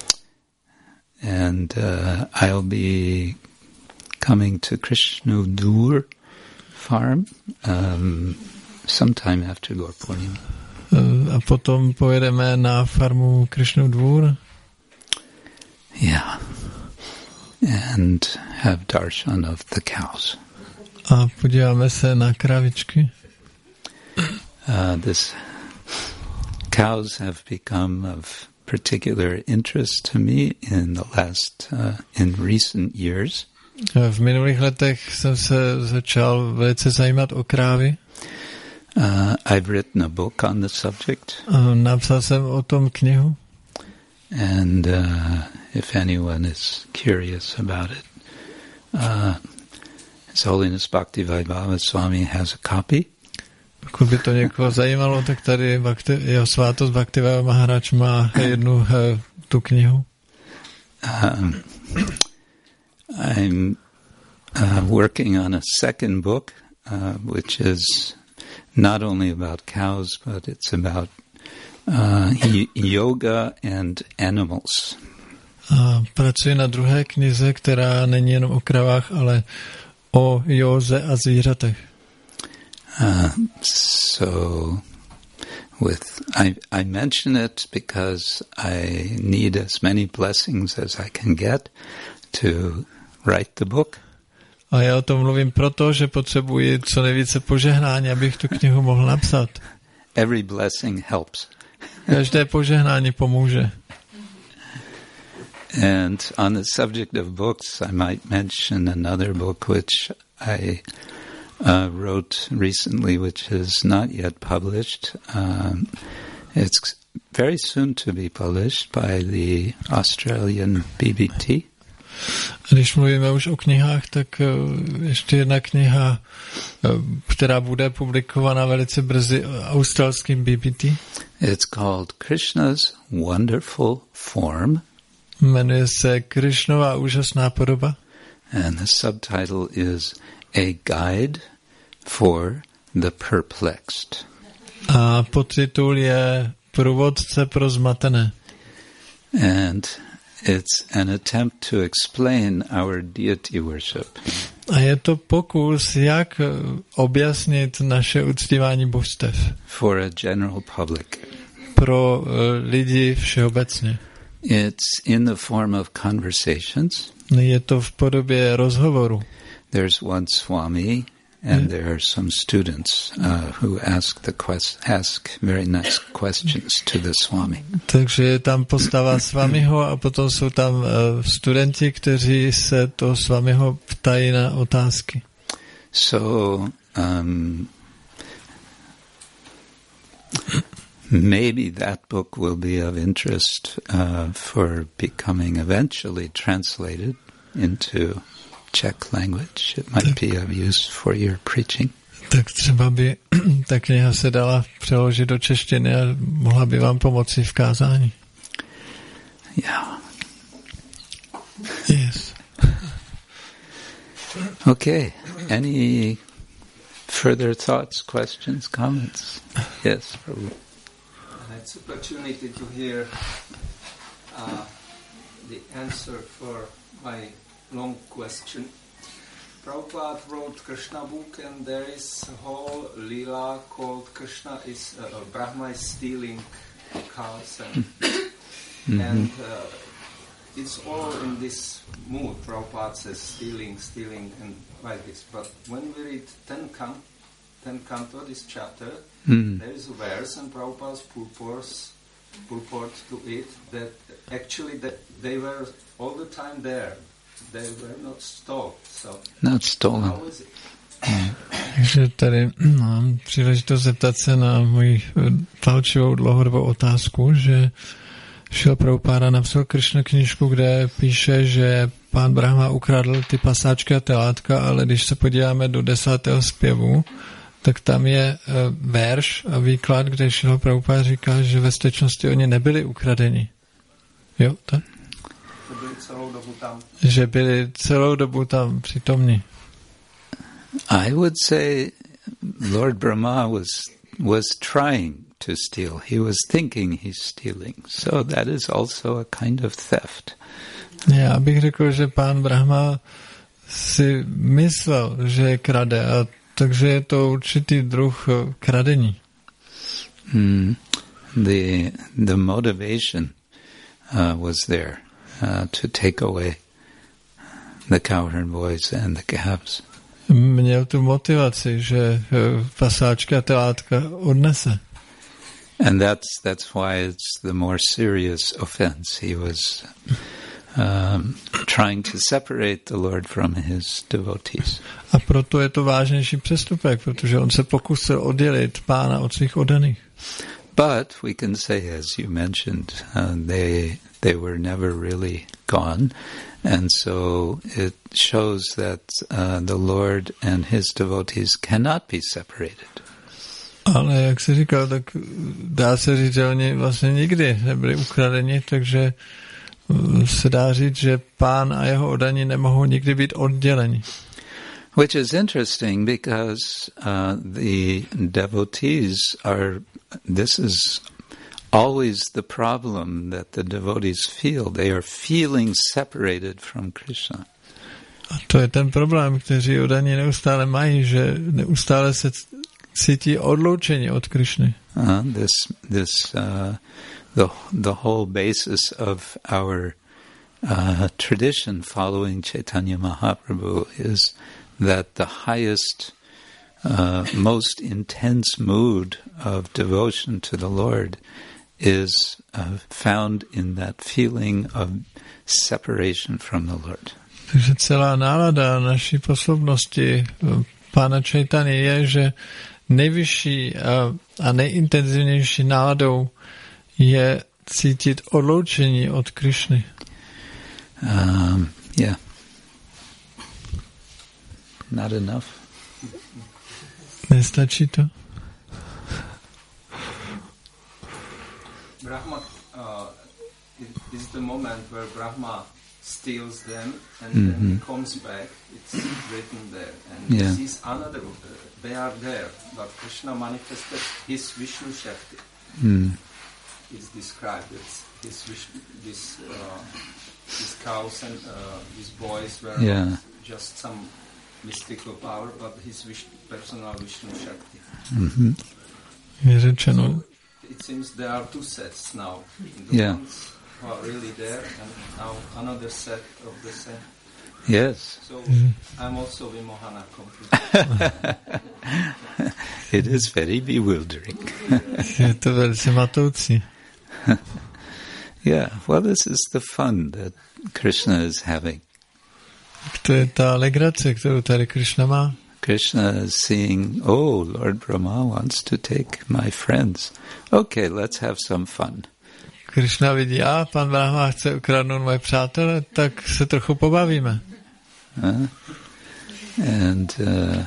A: and uh, I'll be coming to Krishnodur farm um, sometime after Gaur Purnima.
B: A potom pojedeme na farmu Krishnodvur.
A: Yeah. And have darshan of the cows.
B: A podíváme se na kravičky.
A: Uh, this cows have become of particular interest to me in the last, uh, in recent years.
B: V minulých letech jsem se začal velice zajímat o krávy.
A: Uh, I've written a book on the subject.
B: Uh, napsal jsem o tom knihu.
A: And uh, if anyone is curious about it, uh, His Holiness Bhaktivedanta Swami has a copy.
B: Pokud by to někoho zajímalo, tak tady Bhakti, jeho svátost Bhaktivedanta Maharaj má jednu uh, tu knihu.
A: Um, I'm uh, working on a second book, uh, which is not only about cows, but it's about uh, y- yoga and animals.
B: A pracuji na druhé knize, která není jenom o kravách, ale o józe a zvířatech.
A: Uh, so, with I, I mention it because I need as many blessings as I can get to write the book.
B: A já o tom mluvím proto, že potřebuji co nejvíce požehnání, abych tu knihu mohl napsat.
A: Every blessing helps.
B: Každé požehnání pomůže.
A: And on the subject of books, I might mention another book which I uh, wrote recently, which is not yet published. Um, it's very soon to be published by the Australian B B T.
B: Když mluvíme už o knihách, tak ještě jedna kniha, která bude publikovaná velice brzy australským B B T.
A: It's called Krishna's Wonderful Form.
B: Jmenuje se Krishnova úžasná podoba.
A: And the subtitle is A Guide for the Perplexed.
B: A podtitul je Průvodce pro zmatené.
A: And it's an attempt to explain our deity worship.
B: A je to pokus, jak objasnit naše uctívání božstev.
A: For a general public.
B: Pro uh, lidi všeobecně.
A: It's in the form of conversations.
B: Je to v podobě rozhovoru.
A: There's one Swami and there are some students uh, who ask the quest- ask very nice questions to the Swami.
B: Takže je tam postava Swamiho a potom jsou tam uh, studenti, kteří se toho Swamiho ptají na otázky.
A: So um, maybe that book will be of interest uh, for becoming eventually translated into Czech language. It might be of use for your preaching.
B: Tak třeba by ta kniha se dala přeložit do češtiny a mohla by vám pomoci v kázání.
A: Yeah.
B: Yes.
A: Okay. Any further thoughts, questions, comments? Yes, Prabhu.
D: It's an opportunity to hear uh, the answer for my long question. Prabhupada wrote Krishna book, and there is a whole lila called Krishna is uh, Brahma is stealing cows, and, mm-hmm. and uh, it's all in this mood. Prabhupada says stealing, stealing, and like this. But when we read ten can, ten canto, this chapter, mm-hmm. there is a verse, and Prabhupada's purports, purport to it that actually that they were all the time there. They were not stole. So
A: not stolen.
D: How is it?
B: Takže tady mám příležitost zeptat se na moji palčivou dlouhodobou otázku, že Šrila Prabhupáda napsal Krishna knížku, kde píše, že pán Brahma ukradl ty pasáčky a telátka, ale když se podíváme do desátého zpěvu, tak tam je uh, verš a výklad, kde Šrila Prabhupáda říká, že ve skutečnosti oni nebyli ukradeni. Jo, tak? Že byli celou dobu tam přítomní.
A: I would say Lord Brahma was was trying to steal. He was thinking he's stealing. So that is also a kind of theft.
B: Já bych řekl, že pán Brahma si myslel, že krade, a takže je to určitý druh kradení.
A: Hmm. The the motivation uh, was there. Uh, to take away the cowherd boys and the calves.
B: Měl tu motivaci, že pasáčka a telátka odnese.
A: And that's that's why it's the more serious offense. He was um, trying to separate the Lord from his devotees.
B: A proto je to vážnější přestupek, protože on se pokusil oddělit Pána od svých oddaných.
A: But we can say, as you mentioned, uh, they they were never really gone, and so it shows that uh, the Lord and his devotees cannot be separated.
B: Ale jak se říkal, tak dá se říct, že oni vlastně nikdy nebyli ukradeni, takže se dá říct, že Pán a jeho oddaní nemohou nikdy být odděleni.
A: Which is interesting because uh, the devotees are, this is always the problem that the devotees feel. They are feeling separated from Krishna.
B: A to je ten problém, kteří oddaní neustále mají, že neustále se cítí odloučení od Krishny.
A: Uh, this, this, uh, the the whole basis of our uh, tradition following Chaitanya Mahaprabhu is that the highest, uh, most intense mood of devotion to the Lord is uh, found in that feeling of separation from the Lord.
B: Takže celá nálada naší posloupnosti Pána Chaitanya je, že nejvyšší a, a nejintenzivnější náladou je cítit odloučení od Krishny.
A: Um, yeah. Not enough.
B: Nestačí to?
D: Brahma uh, is the moment where Brahma steals them and
A: mm-hmm.
D: then he comes back. It's written there. And
A: yeah.
D: this is another, uh, they are there, but Krishna manifested his Vishnu Shakti.
A: Mm.
D: It's described. It's his Vishnu, this, uh, these cows and uh, these boys were
A: yeah.
D: just some mystical power, but his Vishnu, personal Vishnu Shakti.
A: Mm-hmm.
B: Je řečeno.
D: So it seems there are two sets now. The
A: yeah.
D: ones who are really there, and now another set of the same.
A: Yes.
D: So mm. I'm also Vimohana completely.
A: It is very bewildering.
B: Je to velice matoucí.
A: Yeah, well, this is the fun that Krishna is having.
B: To je ta legrace, kterou tady Krishna má.
A: Krishna is seeing, oh, Lord Brahma wants to take my friends. Okay, let's have some fun.
B: Krishna vidí, a pan Brahma chce ukradnout moje přátele, tak se trochu pobavíme.
A: Uh, and uh,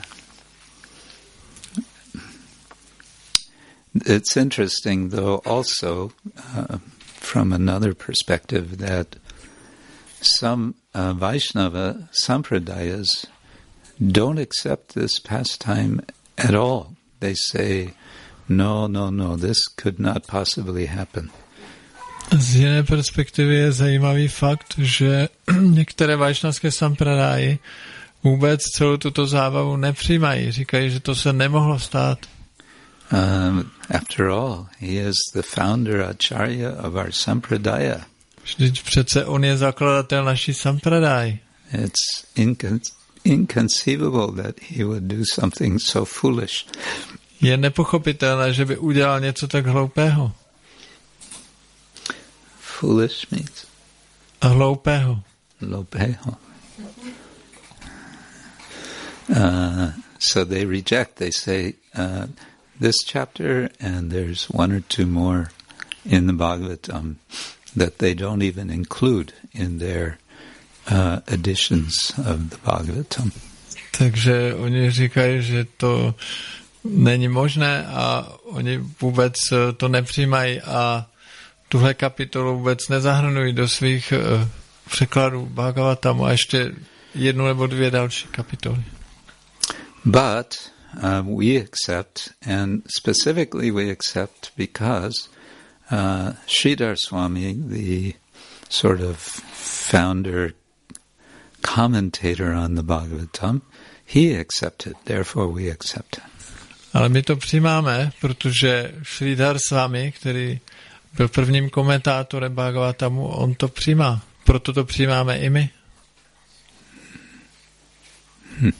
A: it's interesting, though, also, uh, from another perspective that some uh, Vaishnava sampradayas don't accept this pastime at all. They say, no, no, no, this could not possibly happen.
B: Z jiné perspektivy je zajímavý fakt, že některé vajšnavské sampradáji vůbec celou tuto zábavu nepřijímají. Říkají, že to se nemohlo stát.
A: Um, after all, he is the founder acharya of our sampradaya.
B: Vždyť přece on je zakladatel naší sampradáji.
A: It's incon- inconceivable that he would do something so foolish.
B: Je nepochopitelné, že by udělal něco tak hloupého.
A: Foolish means?
B: Hloupého.
A: Hloupého. Uh, so they reject, they say, uh, this chapter, and there's one or two more in the Bhagavatam that they don't even include in their uh, editions of the Bhagavatam.
B: Takže oni říkají, že to není možné a oni vůbec to nepřijímají a tuhle kapitolu vůbec nezahrnují do svých uh, překladů Bhagavatamu a ještě jednu nebo dvě další kapitoly.
A: But uh, we accept, and specifically we accept because uh, Sridhar Swami, the sort of founder, commentator on the Bhagavatam, he accepted, therefore we accept it.
B: Ale my to přijímáme, protože Sridhar Swami, který byl prvním komentátorem Bhagavatamu, on to přijímá. Proto to přijímáme i my.
A: Hmm.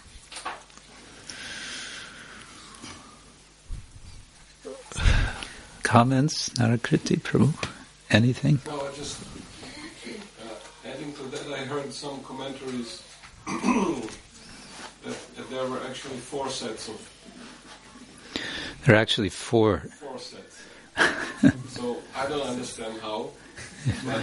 A: Comments, Narakriti Prabhu? Anything?
E: No, I just, uh, adding to that, I heard some commentaries that, that there were actually four sets of...
A: There are actually four.
E: Four sets. So, I don't understand how, but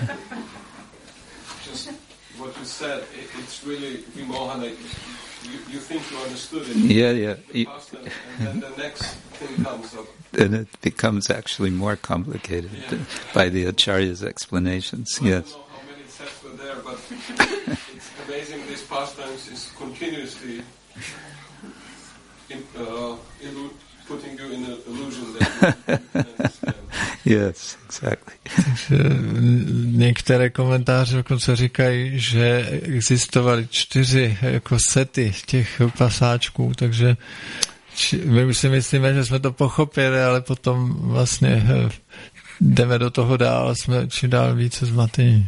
E: just what you said, it, it's really Vimohana. You, you think you understood it.
A: Yeah, yeah.
E: The past tense, and then the next thing comes up.
A: And it becomes actually more complicated
E: Yeah.
A: by the Acharya's explanations.
E: I
A: Yes.
E: don't know how many sets were there, but it's amazing this pastimes is continuously in, uh, illu- putting you in an illusion that you can understand.
A: Yes, exactly.
B: Takže některé komentáře dokonce říkají, že existovaly čtyři jako sety těch pasáčků, takže či, my už si myslíme, že jsme to pochopili, ale potom vlastně jdeme do toho dál a jsme čím dál více zmatení.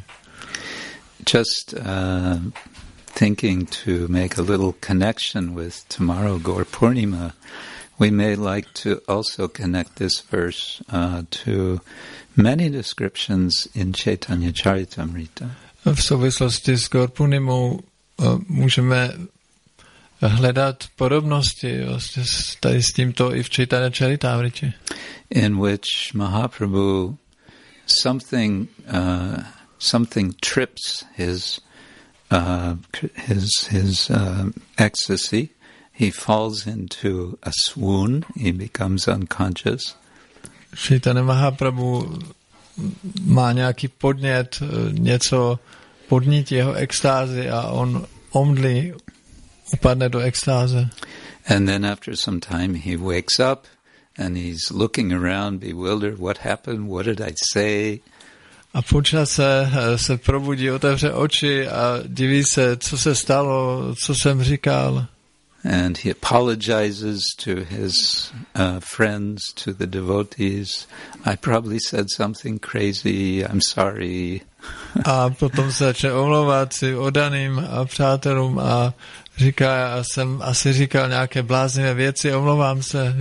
A: Just uh, thinking to make a little connection with tomorrow, Gaur Purnima, we may like to also connect this verse uh, to many descriptions in Chaitanya Charitamrita.
B: V souvislosti s Gaur Purnimou uh, můžeme hledat podobnosti vlastně tady s tímto i v Chaitanya Charitamritě.
A: In which Mahaprabhu something uh, something trips his uh, his his uh, ecstasy. He falls into a swoon. He becomes unconscious.
B: Chaitanya Mahaprabhu má nějaký podnět, něco podnítí jeho extázy a on omdlí, upadne do extáze.
A: And then after some time he wakes up and he's looking around bewildered. What happened? What did I say?
B: A po čase se probudí, otevře oči a diví se, co se stalo, co jsem říkal.
A: And he apologizes to his uh, friends, to the devotees. I probably said something crazy. I'm sorry.
B: A potom se začne omlouvat si odaným a přátelům a říká, já jsem asi říkal nějaké bláznivé věci, omlouvám se.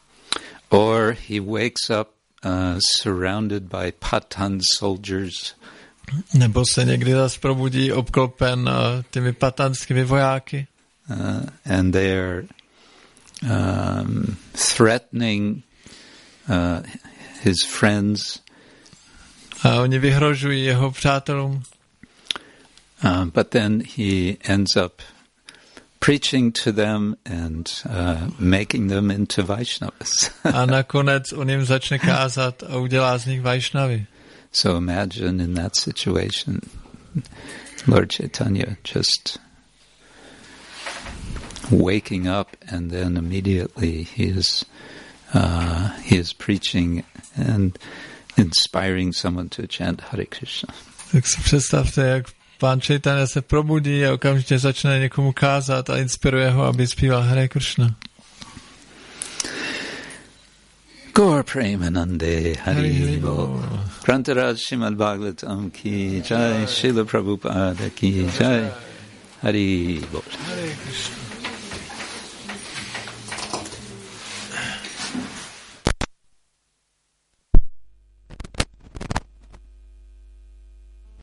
A: Or he wakes up uh, surrounded by Patan soldiers.
B: Nebo se někdy zase probudí obklopen uh, těmi patanskými vojáky.
A: Uh, and they are um, threatening uh, his friends.
B: A oni vyhrožují jeho přátelům.
A: Uh, but then he ends up preaching to them and uh, making them into Vaishnavas.
B: A nakonec on jim začne kázat a udělá z nich Vaishnavy.
A: So imagine in that situation, Lord Chaitanya just waking up, and then immediately he is uh, he is preaching and inspiring someone to chant Hare Krishna.
B: Tak si představte, jak pán Chaitanya se probudí a okamžitě začne někomu kázat a inspiruje ho, aby zpíval Hare Krishna.
A: Gaur Premanande Hari Bol. Grantaraj Srimad Bhagavatam ki jai, Srila Prabhupada ki jai. Hari Bol.
B: Hare Krishna.